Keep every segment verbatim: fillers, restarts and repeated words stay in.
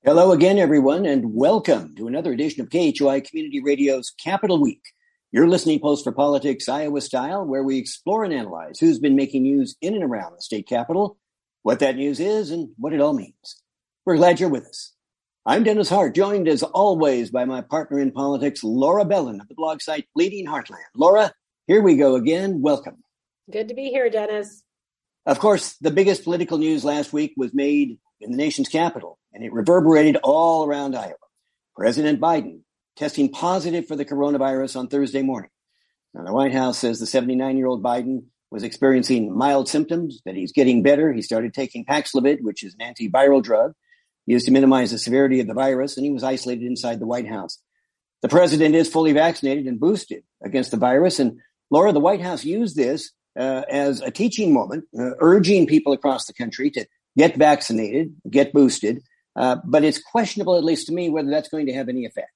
Hello again, everyone, and welcome to another edition of K H O I Community Radio's Capital Week, your listening post for politics Iowa style, where we explore and analyze who's been making news in and around the state capitol, what that news is, and what it all means. We're glad you're with us. I'm Dennis Hart, joined as always by my partner in politics, Laura Bellin of the blog site Bleeding Heartland. Laura, here we go again. Welcome. Good to be here, Dennis. Of course, the biggest political news last week was made in the nation's capital, and it reverberated all around Iowa. President Biden testing positive for the coronavirus on Thursday morning. Now, the White House says the seventy-nine-year-old Biden was experiencing mild symptoms, that he's getting better. He started taking Paxlovid, which is an antiviral drug used to minimize the severity of the virus, and he was isolated inside the White House. The president is fully vaccinated and boosted against the virus. And Laura, the White House used this uh, as a teaching moment, uh, urging people across the country to get vaccinated, get boosted. Uh, but it's questionable, at least to me, whether that's going to have any effect.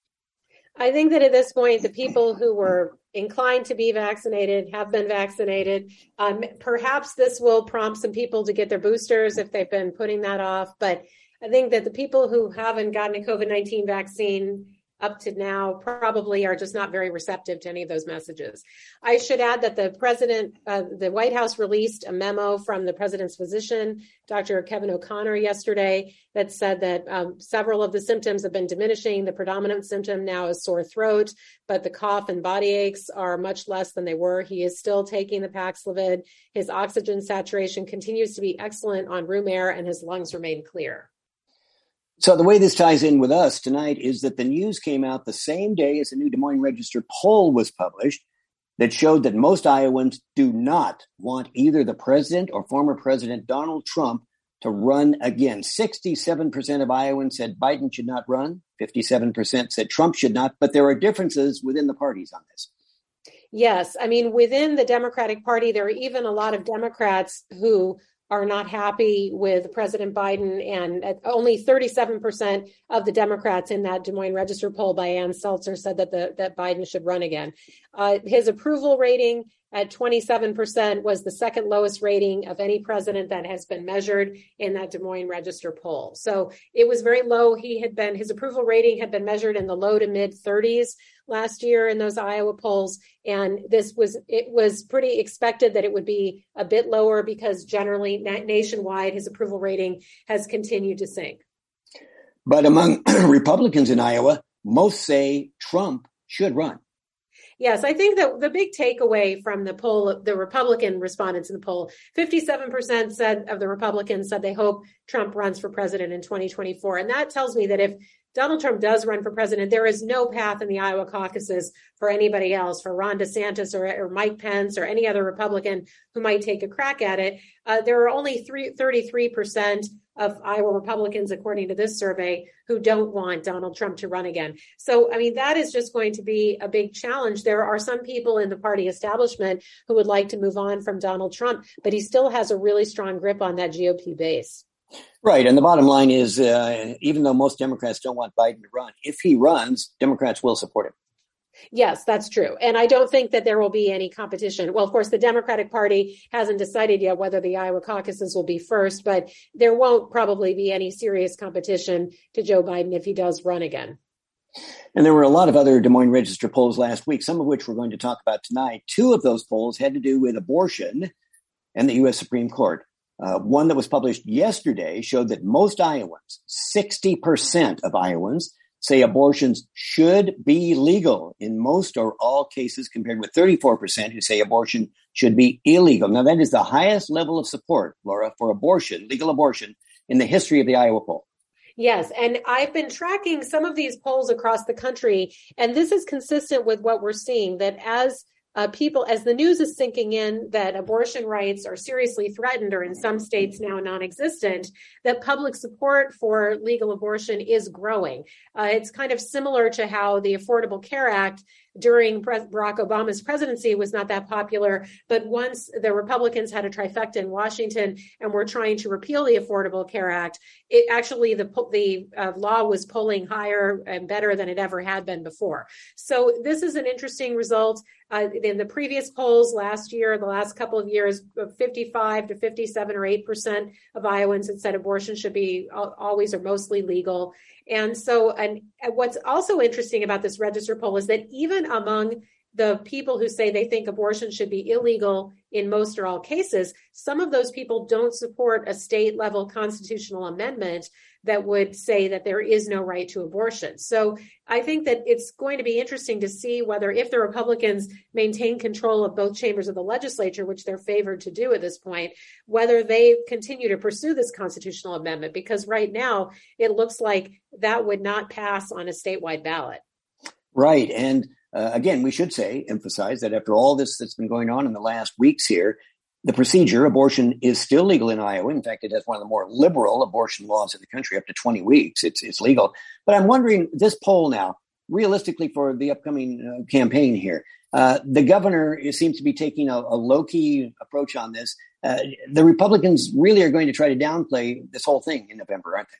I think that at this point, the people who were inclined to be vaccinated have been vaccinated. Um, perhaps this will prompt some people to get their boosters if they've been putting that off. But I think that the people who haven't gotten a COVID nineteen vaccine up to now probably are just not very receptive to any of those messages. I should add that the president, uh, the White House released a memo from the president's physician, Doctor Kevin O'Connor, yesterday that said that um, several of the symptoms have been diminishing. The predominant symptom now is sore throat, but the cough and body aches are much less than they were. He is still taking the Paxlovid. His oxygen saturation continues to be excellent on room air, and his lungs remain clear. So the way this ties in with us tonight is that the news came out the same day as a new Des Moines Register poll was published that showed that most Iowans do not want either the president or former President Donald Trump to run again. sixty-seven percent of Iowans said Biden should not run. fifty-seven percent said Trump should not. But there are differences within the parties on this. Yes. I mean, within the Democratic Party, there are even a lot of Democrats who are not happy with President Biden, and only thirty-seven percent of the Democrats in that Des Moines Register poll by Ann Seltzer said that the that Biden should run again. Uh, his approval rating at twenty-seven percent was the second lowest rating of any president that has been measured in that Des Moines Register poll. So it was very low. He had been, his approval rating had been measured in the low to mid thirties last year in those Iowa polls. And this was, it was pretty expected that it would be a bit lower because generally na- nationwide, his approval rating has continued to sink. But among Republicans in Iowa, most say Trump should run. Yes, I think that the big takeaway from the poll, the Republican respondents in the poll, fifty-seven percent said of the Republicans said they hope Trump runs for president in twenty twenty-four. And that tells me that if Donald Trump does run for president, there is no path in the Iowa caucuses for anybody else, for Ron DeSantis or, or Mike Pence or any other Republican who might take a crack at it. Uh, there are only three, thirty-three percent of Iowa Republicans, according to this survey, who don't want Donald Trump to run again. So, I mean, that is just going to be a big challenge. There are some people in the party establishment who would like to move on from Donald Trump, but he still has a really strong grip on that G O P base. Right. And the bottom line is, uh, even though most Democrats don't want Biden to run, if he runs, Democrats will support him. Yes, that's true. And I don't think that there will be any competition. Well, of course, the Democratic Party hasn't decided yet whether the Iowa caucuses will be first, but there won't probably be any serious competition to Joe Biden if he does run again. And there were a lot of other Des Moines Register polls last week, some of which we're going to talk about tonight. Two of those polls had to do with abortion and the U S Supreme Court. Uh, one that was published yesterday showed that most Iowans, sixty percent of Iowans, say abortions should be legal in most or all cases, compared with thirty-four percent who say abortion should be illegal. Now, that is the highest level of support, Laura, for abortion, legal abortion, in the history of the Iowa poll. Yes, and I've been tracking some of these polls across the country, and this is consistent with what we're seeing, that as Uh, people, as the news is sinking in that abortion rights are seriously threatened or in some states now non-existent, that public support for legal abortion is growing. Uh, it's kind of similar to how the Affordable Care Act during Barack Obama's presidency was not that popular. But once the Republicans had a trifecta in Washington and were trying to repeal the Affordable Care Act, it actually, the, the uh, law was polling higher and better than it ever had been before. So this is an interesting result. Uh, in the previous polls last year, the last couple of years, fifty-five to fifty-seven or eight percent of Iowans had said abortion should be always or mostly legal. And so, and what's also interesting about this Register poll is that even among the people who say they think abortion should be illegal in most or all cases, some of those people don't support a state level constitutional amendment that would say that there is no right to abortion. So I think that it's going to be interesting to see whether, if the Republicans maintain control of both chambers of the legislature, which they're favored to do at this point, whether they continue to pursue this constitutional amendment, because right now it looks like that would not pass on a statewide ballot. Right. And uh, again, we should say, emphasize that after all this that's been going on in the last weeks here, the procedure, abortion, is still legal in Iowa. In fact, it has one of the more liberal abortion laws in the country, up to twenty weeks. It's it's legal. But I'm wondering, this poll now, realistically for the upcoming uh, campaign here, uh, the governor seems to be taking a, a low-key approach on this. Uh, the Republicans really are going to try to downplay this whole thing in November, aren't they?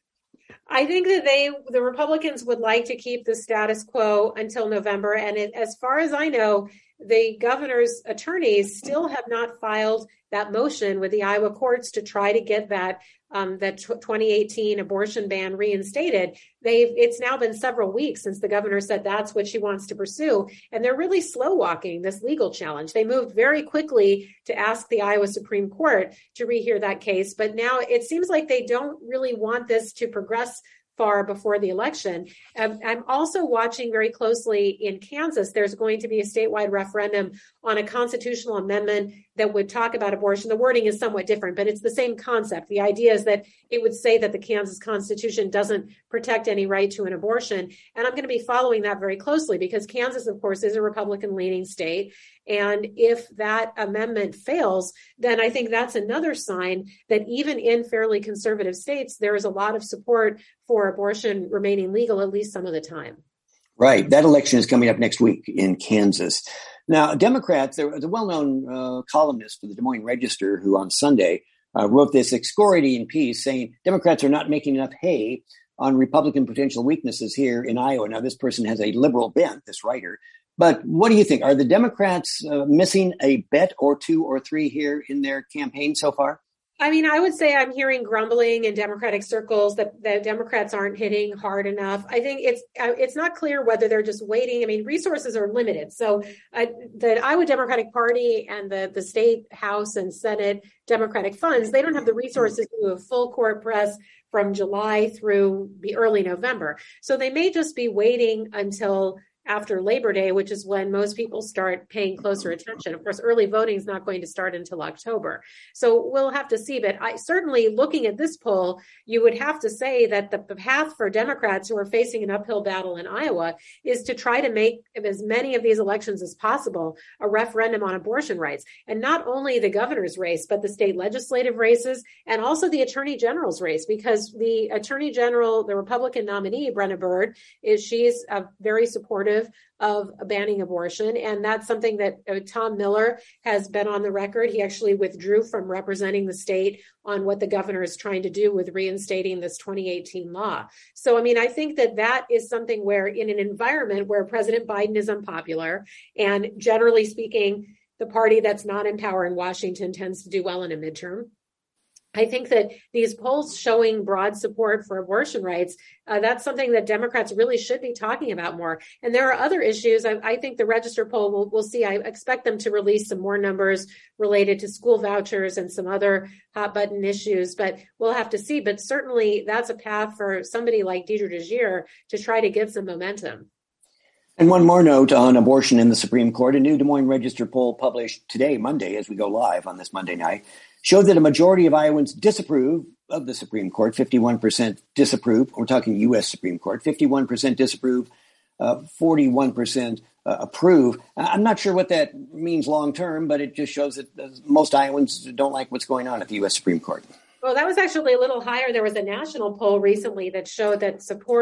I think that they, the Republicans would like to keep the status quo until November. And it, as far as I know, the governor's attorneys still have not filed that motion with the Iowa courts to try to get that um, that twenty eighteen abortion ban reinstated. They've it's now been several weeks since the governor said that's what she wants to pursue, and they're really slow walking this legal challenge. They moved very quickly to ask the Iowa Supreme Court to rehear that case, but now it seems like they don't really want this to progress far before the election. Um, I'm also watching very closely in Kansas. There's going to be a statewide referendum on a constitutional amendment that would talk about abortion. The wording is somewhat different, but it's the same concept. The idea is that it would say that the Kansas Constitution doesn't protect any right to an abortion. And I'm going to be following that very closely because Kansas, of course, is a Republican-leaning state. And if that amendment fails, then I think that's another sign that even in fairly conservative states, there is a lot of support for abortion remaining legal, at least some of the time. Right. That election is coming up next week in Kansas. Now, Democrats, there was a well-known uh, columnist for the Des Moines Register who on Sunday uh, wrote this excoriating piece saying Democrats are not making enough hay on Republican potential weaknesses here in Iowa. Now, this person has a liberal bent, this writer. But what do you think? Are the Democrats uh, missing a bet or two or three here in their campaign so far? I mean, I would say I'm hearing grumbling in Democratic circles that the Democrats aren't hitting hard enough. I think it's uh, it's not clear whether they're just waiting. I mean, resources are limited. So uh, the Iowa Democratic Party and the, the state House and Senate Democratic funds, they don't have the resources to do a full court press from July through the early November. So they may just be waiting until after Labor Day, which is when most people start paying closer attention. Of course, early voting is not going to start until October. So we'll have to see. But I certainly, looking at this poll, you would have to say that the path for Democrats who are facing an uphill battle in Iowa is to try to make as many of these elections as possible a referendum on abortion rights. And not only the governor's race, but the state legislative races and also the attorney general's race, because the attorney general, the Republican nominee, Brenna Bird, is she's a very supportive of banning abortion. And that's something that uh, Tom Miller has been on the record. He actually withdrew from representing the state on what the governor is trying to do with reinstating this twenty eighteen law. So, I mean, I think that that is something where in an environment where President Biden is unpopular, and generally speaking, the party that's not in power in Washington tends to do well in a midterm. I think that these polls showing broad support for abortion rights, uh, that's something that Democrats really should be talking about more. And there are other issues. I, I think the Register poll, we'll, we'll see. I expect them to release some more numbers related to school vouchers and some other hot button issues, but we'll have to see. But certainly that's a path for somebody like Deidre DeGier to try to get some momentum. And one more note on abortion in the Supreme Court. A new Des Moines Register poll published today, Monday, as we go live on this Monday night, showed that a majority of Iowans disapprove of the Supreme Court. fifty-one percent disapprove. We're talking U S Supreme Court. fifty-one percent disapprove, uh, forty-one percent uh, approve. I'm not sure what that means long term, but it just shows that uh, most Iowans don't like what's going on at the U S Supreme Court. Well, that was actually a little higher. There was a national poll recently that showed that support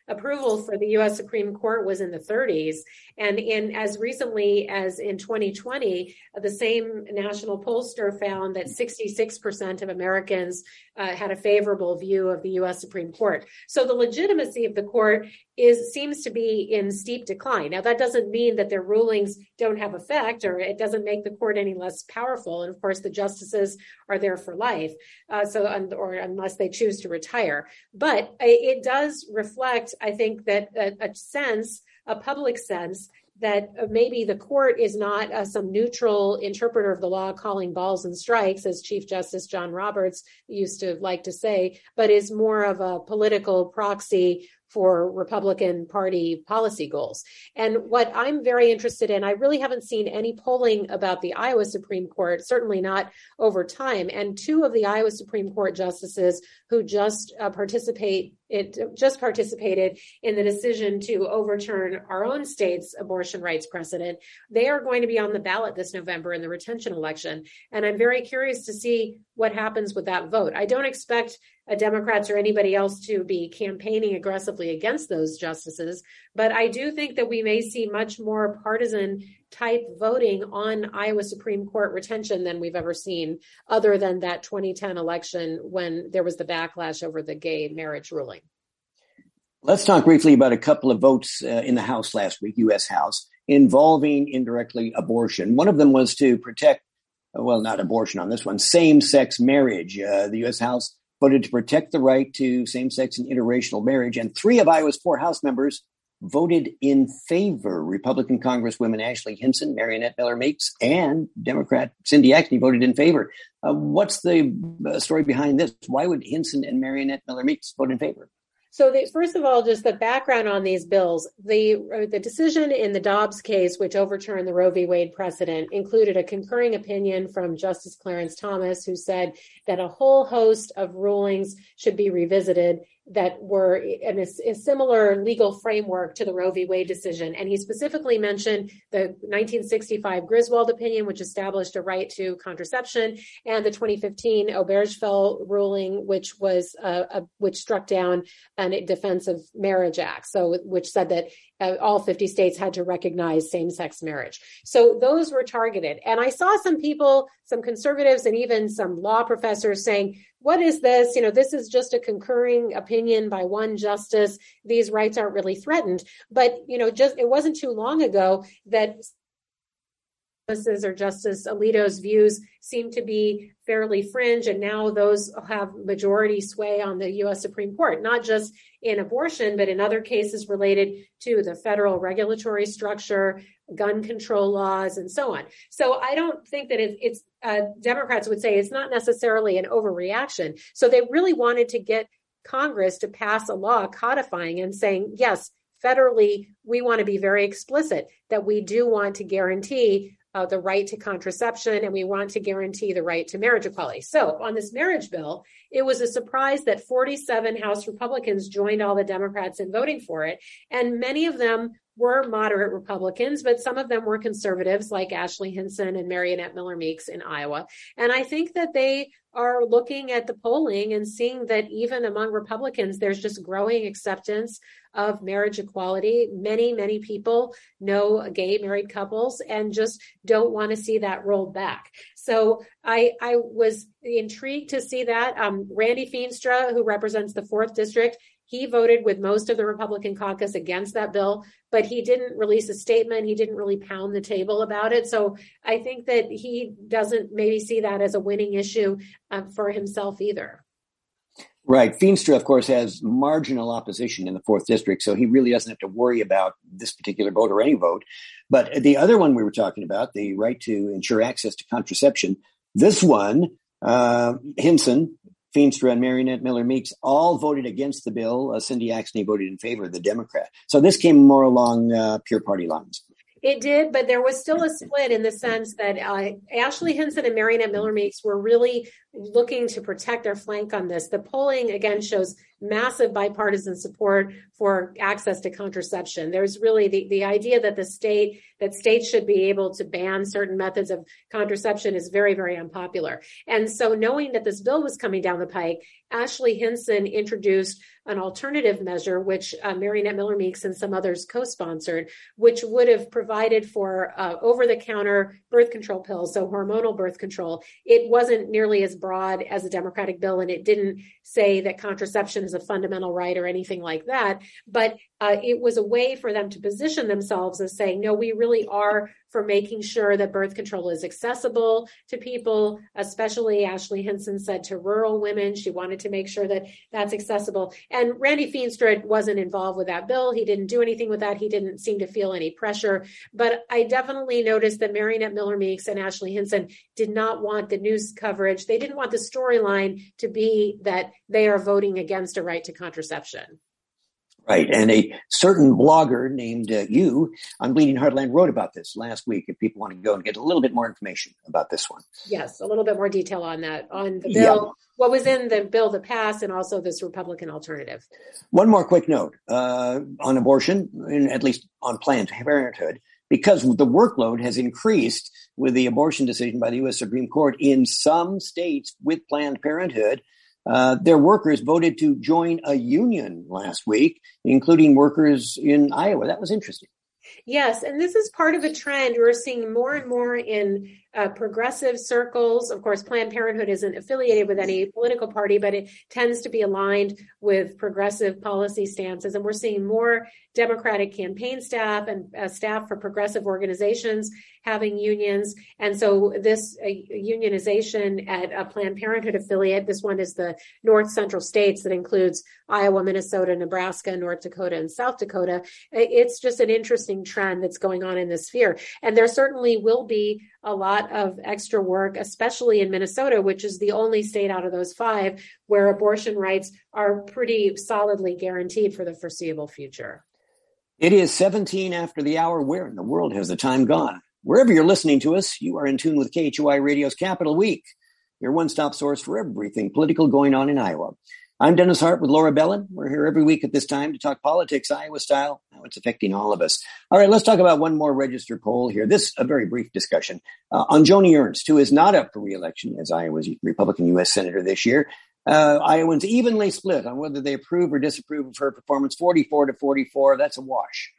approval for the U S Supreme Court was in the thirties. And in as recently as in twenty twenty, the same national pollster found that sixty-six percent of Americans uh, had a favorable view of the U S Supreme Court. So the legitimacy of the court is seems to be in steep decline. Now, that doesn't mean that their rulings don't have effect, or it doesn't make the court any less powerful. And of course, the justices are there for life, uh, so or unless they choose to retire. But it does reflect, I think, that a, a sense, a public sense, that maybe the court is not uh, some neutral interpreter of the law calling balls and strikes, as Chief Justice John Roberts used to like to say, but is more of a political proxy for Republican Party policy goals. And what I'm very interested in, I really haven't seen any polling about the Iowa Supreme Court, certainly not over time. And two of the Iowa Supreme Court justices who just uh, participate, it just participated in the decision to overturn our own state's abortion rights precedent, they are going to be on the ballot this November in the retention election. And I'm very curious to see what happens with that vote. I don't expect uh, Democrats or anybody else to be campaigning aggressively against those justices, but I do think that we may see much more partisan type voting on Iowa Supreme Court retention than we've ever seen, other than that twenty ten election when there was the backlash over the gay marriage ruling. Let's talk briefly about a couple of votes uh, in the House last week, U S House, involving indirectly abortion. One of them was to protect, well, not abortion on this one, same-sex marriage. Uh, the U S House voted to protect the right to same-sex and interracial marriage, and three of Iowa's four House members voted in favor. Republican Congresswomen Ashley Hinson, Mariannette Miller Meeks, and Democrat Cindy Axne voted in favor. Uh, what's the uh, story behind this? Why would Hinson and Mariannette Miller Meeks vote in favor? So the, first of all, just the background on these bills, the uh, the decision in the Dobbs case, which overturned the Roe v. Wade precedent, included a concurring opinion from Justice Clarence Thomas, who said that a whole host of rulings should be revisited that were in a, a similar legal framework to the Roe v. Wade decision. And he specifically mentioned the nineteen sixty-five Griswold opinion, which established a right to contraception, and the twenty fifteen Obergefell ruling, which was uh, a, which struck down an Defense of Marriage Act, so which said that uh, all fifty states had to recognize same-sex marriage. So those were targeted. And I saw some people, some conservatives, and even some law professors saying, what is this? You know, this is just a concurring opinion by one justice. These rights aren't really threatened. But, you know, just it wasn't too long ago that justices or Justice Alito's views seem to be fairly fringe, and now those have majority sway on the U S Supreme Court, not just in abortion, but in other cases related to the federal regulatory structure, gun control laws, and so on. So I don't think that it, it's uh, Democrats would say it's not necessarily an overreaction. So they really wanted to get Congress to pass a law codifying and saying, yes, federally, we want to be very explicit that we do want to guarantee Uh, the right to contraception, and we want to guarantee the right to marriage equality. So on this marriage bill, it was a surprise that forty-seven House Republicans joined all the Democrats in voting for it. And many of them were moderate Republicans, but some of them were conservatives like Ashley Hinson and Mariannette Miller Meeks in Iowa. And I think that they are looking at the polling and seeing that even among Republicans, there's just growing acceptance of marriage equality. Many, many people know gay married couples and just don't want to see that rolled back. So I, I was intrigued to see that. Um, Randy Feenstra, who represents the fourth District, he voted with most of the Republican caucus against that bill, but he didn't release a statement. He didn't really pound the table about it. So I think that he doesn't maybe see that as a winning issue uh, for himself either. Right. Feenstra, of course, has marginal opposition in the fourth District, so he really doesn't have to worry about this particular vote or any vote. But the other one we were talking about, the right to ensure access to contraception, this one, uh, Hinson, Feenstra, and Mariannette Miller Meeks all voted against the bill. Uh, Cindy Axne voted in favor of the Democrat. So this came more along uh, pure party lines. It did, but there was still a split in the sense that uh, Ashley Hinson and Mariannette Miller Meeks were really looking to protect their flank on this. The polling, again, shows massive bipartisan support for access to contraception. There's really the, the idea that the state, that states should be able to ban certain methods of contraception is very, very unpopular. And so knowing that this bill was coming down the pike, Ashley Hinson introduced an alternative measure, which uh, Mariannette Miller Meeks and some others co-sponsored, which would have provided for uh, over-the-counter birth control pills, so hormonal birth control. It wasn't nearly as broad as a Democratic bill, and it didn't say that contraception is a fundamental right or anything like that. But uh, it was a way for them to position themselves as saying, no, we really are for making sure that birth control is accessible to people, especially Ashley Hinson said to rural women. She wanted to make sure that that's accessible. And Randy Feenstra wasn't involved with that bill. He didn't do anything with that. He didn't seem to feel any pressure. But I definitely noticed that Mariannette Miller Meeks and Ashley Hinson did not want the news coverage. They didn't want the storyline to be that they are voting against a right to contraception. Right. And a certain blogger named uh, you on Bleeding Heartland wrote about this last week. If people want to go and get a little bit more information about this one. Yes, a little bit more detail on that, on the bill, yeah. What was in the bill that passed, and also this Republican alternative. One more quick note uh, on abortion, and at least on Planned Parenthood, because the workload has increased with the abortion decision by the U S Supreme Court in some states with Planned Parenthood. Uh, their workers voted to join a union last week, including workers in Iowa. That was interesting. Yes, and this is part of a trend we're seeing more and more in uh, progressive circles. Of course, Planned Parenthood isn't affiliated with any political party, but it tends to be aligned with progressive policy stances. And we're seeing more Democratic campaign staff and uh, staff for progressive organizations having unions. And so this uh, unionization at a Planned Parenthood affiliate, this one is the North Central states that includes Iowa, Minnesota, Nebraska, North Dakota, and South Dakota. It's just an interesting trend that's going on in this sphere. And there certainly will be a lot of extra work, especially in Minnesota, which is the only state out of those five where abortion rights are pretty solidly guaranteed for the foreseeable future. It is seventeen after the hour. Where in the world has the time gone? Wherever you're listening to us, you are in tune with K H O I Radio's Capital Week, your one-stop source for everything political going on in Iowa. I'm Dennis Hart with Laura Bellin. We're here every week at this time to talk politics, Iowa style, how it's affecting all of us. All right, let's talk about one more registered poll here. This a very brief discussion uh, on Joni Ernst, who is not up for re-election as Iowa's Republican U S Senator this year. Uh, Iowans evenly split on whether they approve or disapprove of her performance, forty-four to forty-four. That's a wash.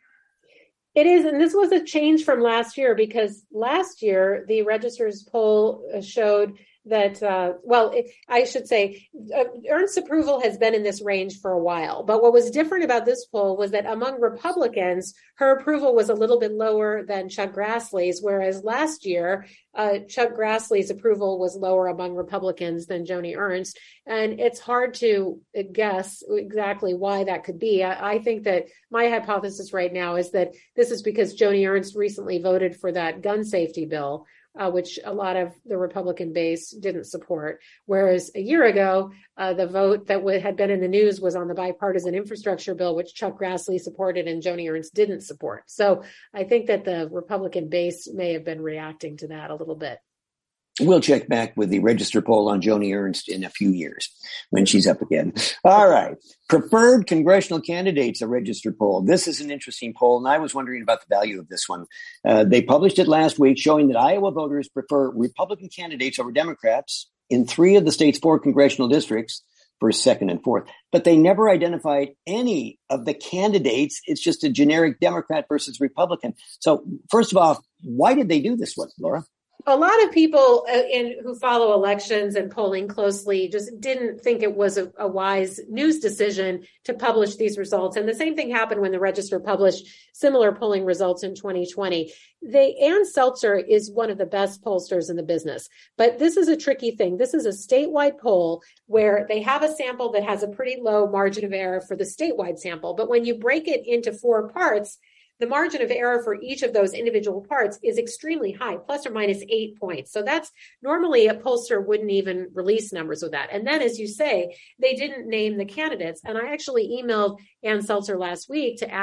It is, and this was a change from last year because last year the Register's poll showed that, uh, well, it, I should say, uh, Ernst's approval has been in this range for a while. But what was different about this poll was that among Republicans, her approval was a little bit lower than Chuck Grassley's, whereas last year, uh, Chuck Grassley's approval was lower among Republicans than Joni Ernst. And it's hard to guess exactly why that could be. I, I think that my hypothesis right now is that this is because Joni Ernst recently voted for that gun safety bill, Uh, which a lot of the Republican base didn't support. Whereas a year ago, uh, the vote that w- had been in the news was on the bipartisan infrastructure bill, which Chuck Grassley supported and Joni Ernst didn't support. So I think that the Republican base may have been reacting to that a little bit. We'll check back with the Register poll on Joni Ernst in a few years when she's up again. All right. Preferred congressional candidates, a Register poll. This is an interesting poll, and I was wondering about the value of this one. Uh, they published it last week showing that Iowa voters prefer Republican candidates over Democrats in three of the state's four congressional districts, first, second, and fourth. But they never identified any of the candidates. It's just a generic Democrat versus Republican. So first of all, why did they do this one, Laura? A lot of people uh, in, who follow elections and polling closely just didn't think it was a, a wise news decision to publish these results. And the same thing happened when the Register published similar polling results in twenty twenty. They, Ann Seltzer is one of the best pollsters in the business. But this is a tricky thing. This is a statewide poll where they have a sample that has a pretty low margin of error for the statewide sample. But when you break it into four parts, the margin of error for each of those individual parts is extremely high, plus or minus eight points. So that's normally a pollster wouldn't even release numbers with that. And then, as you say, they didn't name the candidates. And I actually emailed Ann Seltzer last week to ask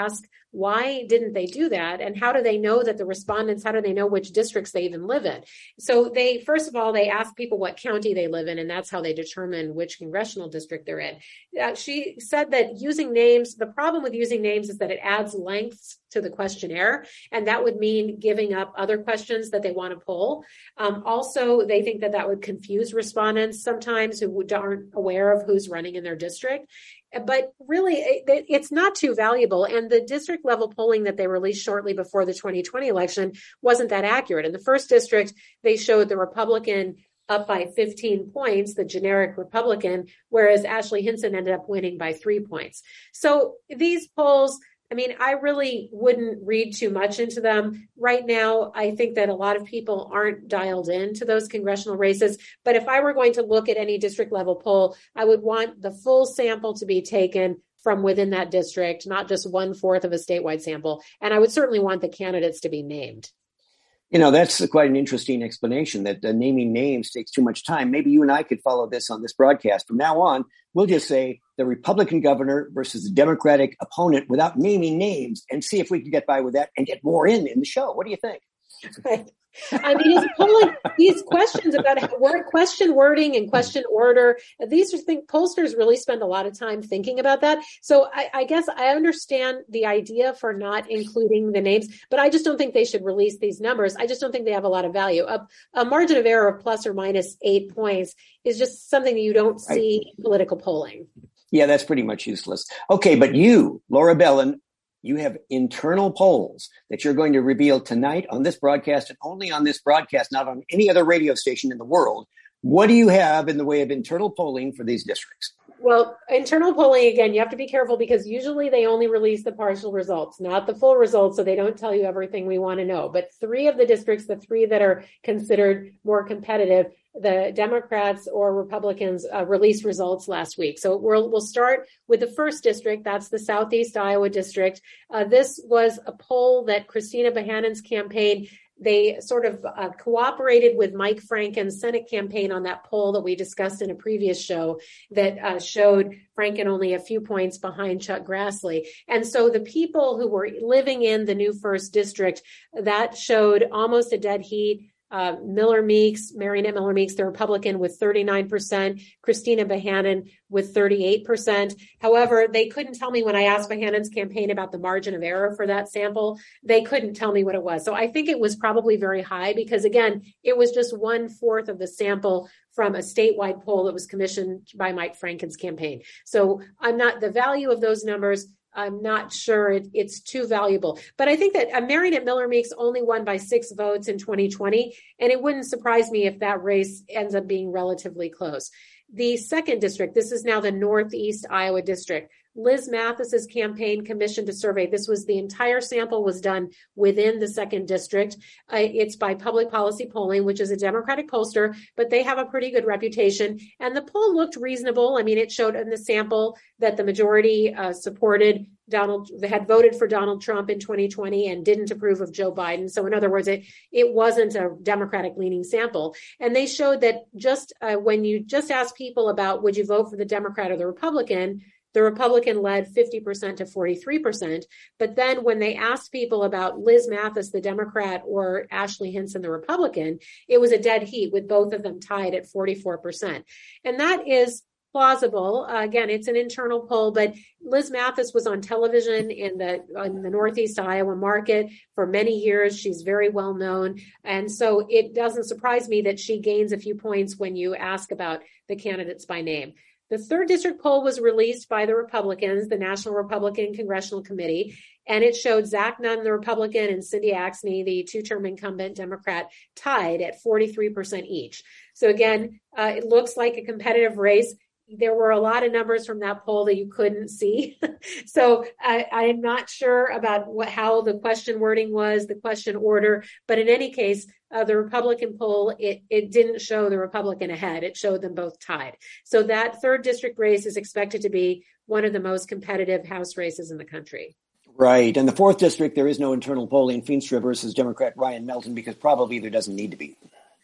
why didn't they do that? And how do they know that the respondents, how do they know which districts they even live in? So they, first of all, they ask people what county they live in, and that's how they determine which congressional district they're in. Uh, she said that using names, the problem with using names is that it adds lengths to the questionnaire, and that would mean giving up other questions that they want to poll. Um, also, they think that that would confuse respondents sometimes who aren't aware of who's running in their district. But really, it, it's not too valuable. And the district level polling that they released shortly before the twenty twenty election wasn't that accurate. In the first district, they showed the Republican up by fifteen points, the generic Republican, whereas Ashley Hinson ended up winning by three points. So these polls, I mean, I really wouldn't read too much into them. Right now, I think that a lot of people aren't dialed into those congressional races. But if I were going to look at any district level poll, I would want the full sample to be taken from within that district, not just one fourth of a statewide sample. And I would certainly want the candidates to be named. You know, that's quite an interesting explanation that uh, naming names takes too much time. Maybe you and I could follow this on this broadcast. From now on, we'll just say the Republican governor versus the Democratic opponent without naming names and see if we can get by with that and get more in in the show. What do you think? Right. I mean, it's polling, these questions about word, question wording and question order, these are things pollsters really spend a lot of time thinking about that. So I, I guess I understand the idea for not including the names, but I just don't think they should release these numbers. I just don't think they have a lot of value. A, a margin of error of plus or minus eight points is just something that you don't see right. in political polling. Yeah, that's pretty much useless. Okay, but you, Laura Bellin, you have internal polls that you're going to reveal tonight on this broadcast and only on this broadcast, not on any other radio station in the world. What do you have in the way of internal polling for these districts? Well, internal polling, again, you have to be careful because usually they only release the partial results, not the full results, so they don't tell you everything we want to know. But three of the districts, the three that are considered more competitive, the Democrats or Republicans uh, released results last week. So we'll, we'll start with the first district. That's the Southeast Iowa district. Uh, this was a poll that Christina Bohannon's campaign, they sort of uh, cooperated with Mike Franken's Senate campaign on that poll that we discussed in a previous show that uh, showed Franken only a few points behind Chuck Grassley. And so the people who were living in the new first district, that showed almost a dead heat. Uh, Miller Meeks, Mariannette Miller Meeks, the Republican, with thirty-nine percent, Christina Bohannon with thirty-eight percent. However, they couldn't tell me when I asked Bohannon's campaign about the margin of error for that sample, they couldn't tell me what it was. So I think it was probably very high because, again, it was just one fourth of the sample from a statewide poll that was commissioned by Mike Franken's campaign. So I'm not, the value of those numbers, I'm not sure it, it's too valuable. But I think that uh, Mariannette Miller Meeks only won by six votes in twenty twenty, and it wouldn't surprise me if that race ends up being relatively close. The second district, this is now the Northeast Iowa district. Liz Mathis's campaign commissioned a survey. This was the entire sample was done within the second district. Uh, it's by Public Policy Polling, which is a Democratic pollster, but they have a pretty good reputation. And the poll looked reasonable. I mean, it showed in the sample that the majority uh, supported Donald, they had voted for Donald Trump in twenty twenty and didn't approve of Joe Biden. So in other words, it, it wasn't a Democratic leaning sample. And they showed that just uh, when you just ask people about would you vote for the Democrat or the Republican, the Republican led fifty percent to forty-three percent. But then when they asked people about Liz Mathis, the Democrat, or Ashley Hinson, the Republican, it was a dead heat with both of them tied at forty-four percent. And that is plausible. Uh, again, it's an internal poll, but Liz Mathis was on television in the in the Northeast Iowa market for many years. She's very well known. And so it doesn't surprise me that she gains a few points when you ask about the candidates by name. The third district poll was released by the Republicans, the National Republican Congressional Committee, and it showed Zach Nunn, the Republican, and Cindy Axne, the two-term incumbent Democrat, tied at forty-three percent each. So again, uh, it looks like a competitive race. There were a lot of numbers from that poll that you couldn't see. So I, I'm not sure about what, how the question wording was, the question order, but in any case, uh, the Republican poll, it, it didn't show the Republican ahead. It showed them both tied. So that third district race is expected to be one of the most competitive House races in the country. Right. And the fourth district, there is no internal polling, Feenstra versus Democrat Ryan Melton, because probably there doesn't need to be.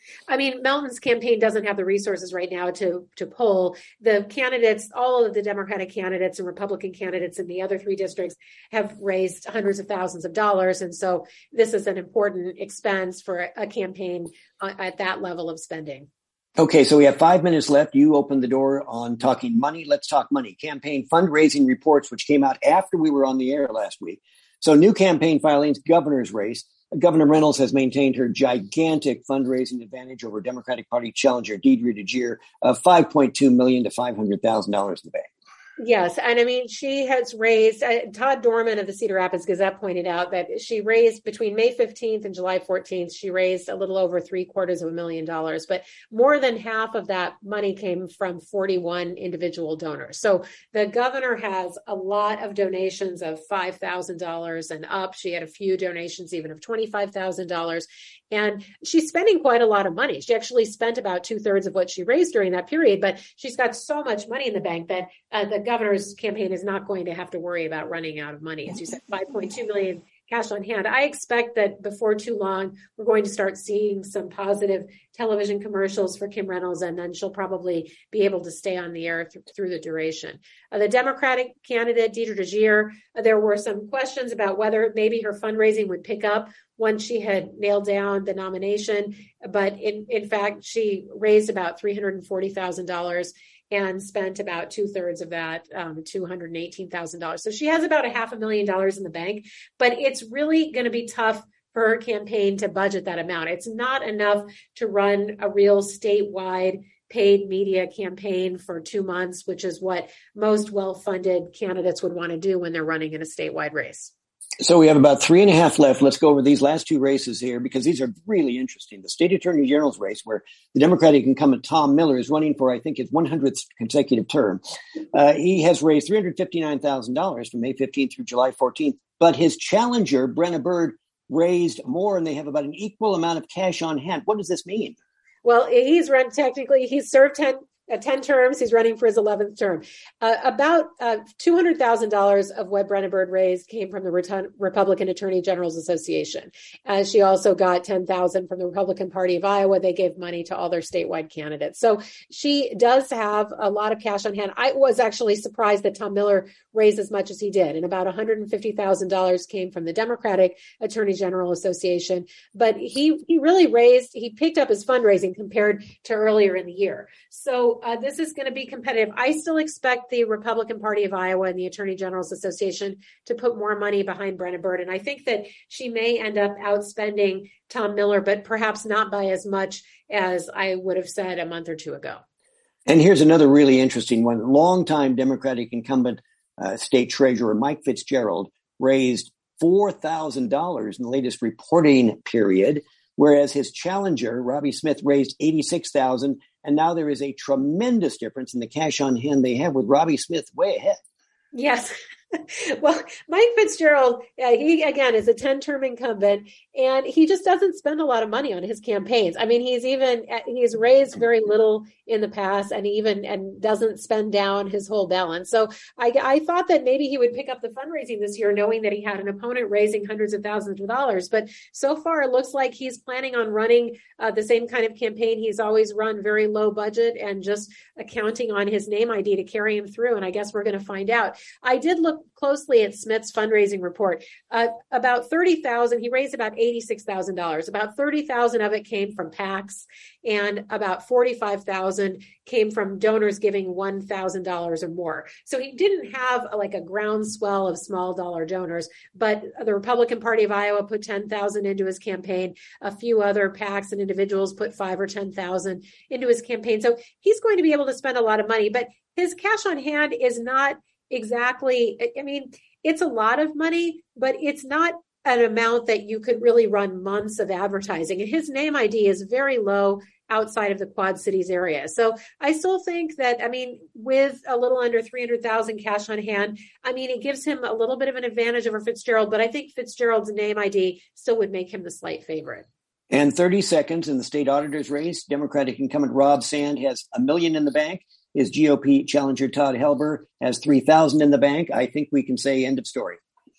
I mean, Melton's campaign doesn't have the resources right now to to poll. The candidates, all of the Democratic candidates and Republican candidates in the other three districts have raised hundreds of thousands of dollars. And so this is an important expense for a campaign uh, at that level of spending. Okay, so we have five minutes left. You opened the door on talking money. Let's talk money. Campaign fundraising reports, which came out after we were on the air last week. So new campaign filings, governor's race. Governor Reynolds has maintained her gigantic fundraising advantage over Democratic Party challenger Deidre DeGear of five point two million dollars to five hundred thousand dollars in the bank. Yes. And I mean, she has raised, uh, Todd Dorman of the Cedar Rapids Gazette pointed out that she raised between May fifteenth and July fourteenth, she raised a little over three quarters of a million dollars, but more than half of that money came from forty-one individual donors. So the governor has a lot of donations of five thousand dollars and up. She had a few donations even of twenty-five thousand dollars. And she's spending quite a lot of money. She actually spent about two thirds of what she raised during that period, but she's got so much money in the bank that uh, the governor's campaign is not going to have to worry about running out of money. As you said, five point two million cash on hand. I expect that before too long, we're going to start seeing some positive television commercials for Kim Reynolds, and then she'll probably be able to stay on the air th- through the duration. Uh, the Democratic candidate, Deidre DeGear, uh, there were some questions about whether maybe her fundraising would pick up once she had nailed down the nomination. But in, in fact, she raised about three hundred forty thousand dollars and spent about two thirds of that, um, two hundred eighteen thousand dollars. So she has about a half a million dollars in the bank, but it's really going to be tough for her campaign to budget that amount. It's not enough to run a real statewide paid media campaign for two months, which is what most well-funded candidates would want to do when they're running in a statewide race. So we have about three and a half left. Let's go over these last two races here because these are really interesting. The state attorney general's race, where the Democratic incumbent Tom Miller is running for, I think, his one hundredth consecutive term. Uh, he has raised three hundred fifty-nine thousand dollars from May fifteenth through July fourteenth. But his challenger, Brenna Bird, raised more, and they have about an equal amount of cash on hand. What does this mean? Well, he's run technically, he's served ten Uh, ten terms. He's running for his eleventh term. Uh, about uh, two hundred thousand dollars of what Brenna Bird raised came from the Re- Republican Attorney General's Association. Uh, she also got ten thousand dollars from the Republican Party of Iowa. They gave money to all their statewide candidates. So she does have a lot of cash on hand. I was actually surprised that Tom Miller raised as much as he did. And about one hundred fifty thousand dollars came from the Democratic Attorney General Association. But he, he really raised, he picked up his fundraising compared to earlier in the year. So Uh, this is going to be competitive. I still expect the Republican Party of Iowa and the Attorney General's Association to put more money behind Brenna Bird. And I think that she may end up outspending Tom Miller, but perhaps not by as much as I would have said a month or two ago. And here's another really interesting one. Longtime Democratic incumbent uh, state treasurer Mike Fitzgerald raised four thousand dollars in the latest reporting period, whereas his challenger, Robbie Smith, raised eighty-six thousand dollars. And now there is a tremendous difference in the cash on hand they have with Robbie Smith way ahead. Yes. Well, Mike Fitzgerald, uh, he, again, is a ten-term incumbent, and he just doesn't spend a lot of money on his campaigns. I mean, he's even, he's raised very little in the past, and even, and doesn't spend down his whole balance. So I, I thought that maybe he would pick up the fundraising this year, knowing that he had an opponent raising hundreds of thousands of dollars. But so far, it looks like he's planning on running uh, the same kind of campaign he's always run, very low budget, and just counting on his name I D to carry him through. And I guess we're going to find out. I did look closely at Smith's fundraising report. Uh, about thirty thousand, he raised about eighty-six thousand dollars. About thirty thousand of it came from PACs, and about forty-five thousand came from donors giving one thousand dollars or more. So he didn't have a, like a groundswell of small dollar donors, but the Republican Party of Iowa put ten thousand into his campaign. A few other PACs and individuals put five or ten thousand into his campaign. So he's going to be able to spend a lot of money, but his cash on hand is not exactly, I mean, it's a lot of money, but it's not an amount that you could really run months of advertising. And his name I D is very low outside of the Quad Cities area. So I still think that, I mean, with a little under three hundred thousand cash on hand, I mean, it gives him a little bit of an advantage over Fitzgerald, but I think Fitzgerald's name I D still would make him the slight favorite. And thirty seconds in the state auditor's race, Democratic incumbent Rob Sand has a million in the bank. His G O P challenger Todd Helber has three thousand in the bank. I think we can say end of story.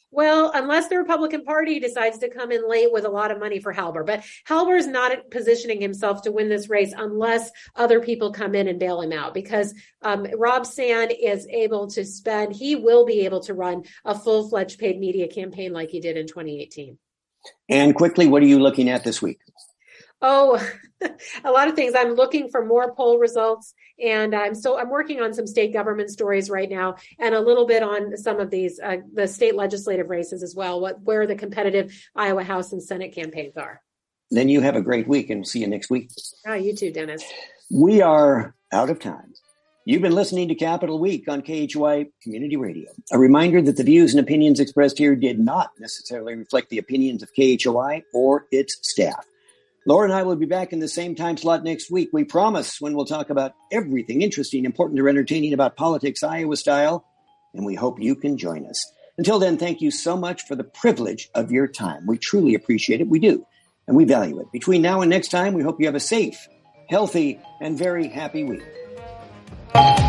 Well, unless the Republican Party decides to come in late with a lot of money for Halber. But Halber is not positioning himself to win this race unless other people come in and bail him out, because um, Rob Sand is able to spend, he will be able to run a full-fledged paid media campaign like he did in twenty eighteen. And quickly, what are you looking at this week? Oh, a lot of things. I'm looking for more poll results, and I'm still I'm working on some state government stories right now, and a little bit on some of these uh, the state legislative races as well. What where the competitive Iowa House and Senate campaigns are. Then you have a great week, and see you next week. Oh, you too, Dennis. We are out of time. You've been listening to Capitol Week on K H O I Community Radio. A reminder that the views and opinions expressed here did not necessarily reflect the opinions of K H O I or its staff. Laura and I will be back in the same time slot next week. We promise, when we'll talk about everything interesting, important, or entertaining about politics Iowa style, and we hope you can join us. Until then, thank you so much for the privilege of your time. We truly appreciate it. We do, and we value it. Between now and next time, we hope you have a safe, healthy, and very happy week.